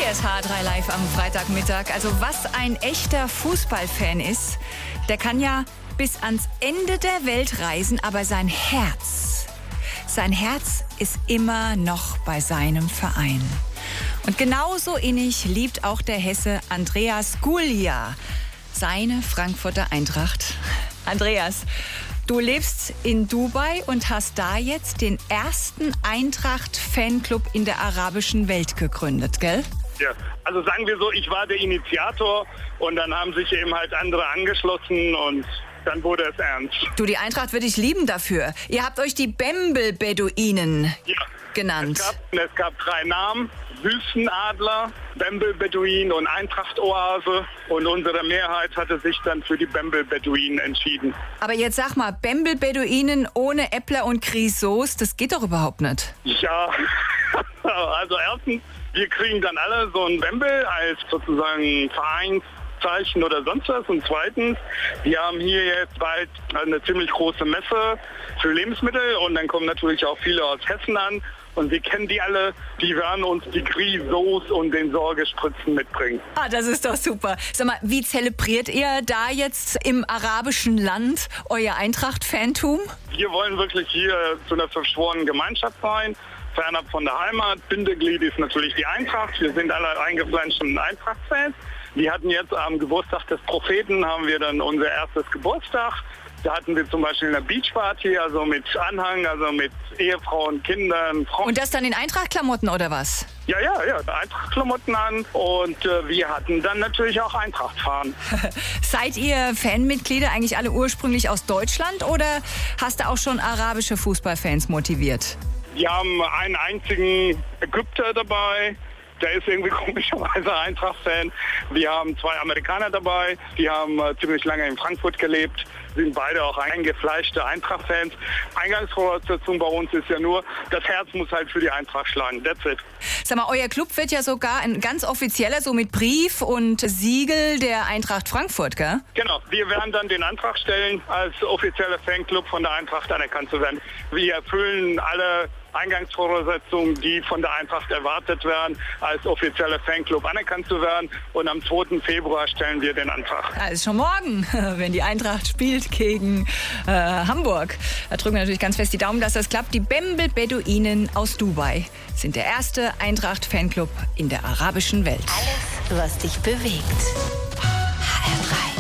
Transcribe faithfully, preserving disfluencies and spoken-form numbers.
Hier ist H drei Live am Freitagmittag. Also was ein echter Fußballfan ist, der kann ja bis ans Ende der Welt reisen, aber sein Herz, sein Herz ist immer noch bei seinem Verein. Und genauso innig liebt auch der Hesse Andreas Gulja seine Frankfurter Eintracht. Andreas, du lebst in Dubai und hast da jetzt den ersten Eintracht-Fanclub in der arabischen Welt gegründet, gell? Ja, also sagen wir so, ich war der Initiator und dann haben sich eben halt andere angeschlossen und dann wurde es ernst. Du, die Eintracht würde ich lieben dafür. Ihr habt euch die Bembel-Beduinen ja. genannt. Es gab, es gab drei Namen: Wüstenadler, Bembel-Beduin und Eintracht-Oase. Und unsere Mehrheit hatte sich dann für die Bembel-Beduinen entschieden. Aber jetzt sag mal, Bembel-Beduinen ohne Äppler und Grisauce, das geht doch überhaupt nicht. Ja, also erstens, wir kriegen dann alle so ein Bembel als sozusagen Vereinszeichen oder sonst was. Und zweitens, wir haben hier jetzt bald eine ziemlich große Messe für Lebensmittel und dann kommen natürlich auch viele aus Hessen an. Und wir kennen die alle, die werden uns die Grisauce und den Sorgespritzen mitbringen. Ah, das ist doch super. Sag mal, wie zelebriert ihr da jetzt im arabischen Land euer Eintracht-Fantum? Wir wollen wirklich hier zu einer verschworenen Gemeinschaft sein, fernab von der Heimat. Bindeglied ist natürlich die Eintracht. Wir sind alle eingefleischten Eintracht-Fans. Wir hatten jetzt am Geburtstag des Propheten, haben wir dann unser erstes Geburtstag. Da hatten wir zum Beispiel eine Beachparty, also mit Anhang, also mit Ehefrauen, Kindern. Frauen. Und das dann in Eintracht-Klamotten oder was? Ja, ja, ja, Eintracht-Klamotten an und äh, wir hatten dann natürlich auch Eintracht-Fahren. Seid ihr Fanmitglieder eigentlich alle ursprünglich aus Deutschland oder hast du auch schon arabische Fußballfans motiviert? Wir haben einen einzigen Ägypter dabei. Der ist irgendwie komischerweise Eintracht-Fan. Wir haben zwei Amerikaner dabei, die haben äh, ziemlich lange in Frankfurt gelebt, sind beide auch eingefleischte Eintracht-Fans. Eingangsvoraussetzung bei uns ist ja nur, das Herz muss halt für die Eintracht schlagen. That's it. Sag mal, euer Club wird ja sogar ein ganz offizieller, so mit Brief und Siegel der Eintracht Frankfurt, gell? Genau, wir werden dann den Antrag stellen, als offizieller Fanclub von der Eintracht anerkannt zu werden. Wir erfüllen alle Eingangsvoraussetzungen, die von der Eintracht erwartet werden, als offizieller Fanclub anerkannt zu werden. Und am zweiten Februar stellen wir den Antrag. Ja, ist schon morgen, wenn die Eintracht spielt gegen äh, Hamburg. Da drücken wir natürlich ganz fest die Daumen, dass das klappt. Die Bembel-Beduinen aus Dubai sind der erste Eintracht-Fanclub in der arabischen Welt. Alles, was dich bewegt. H R drei.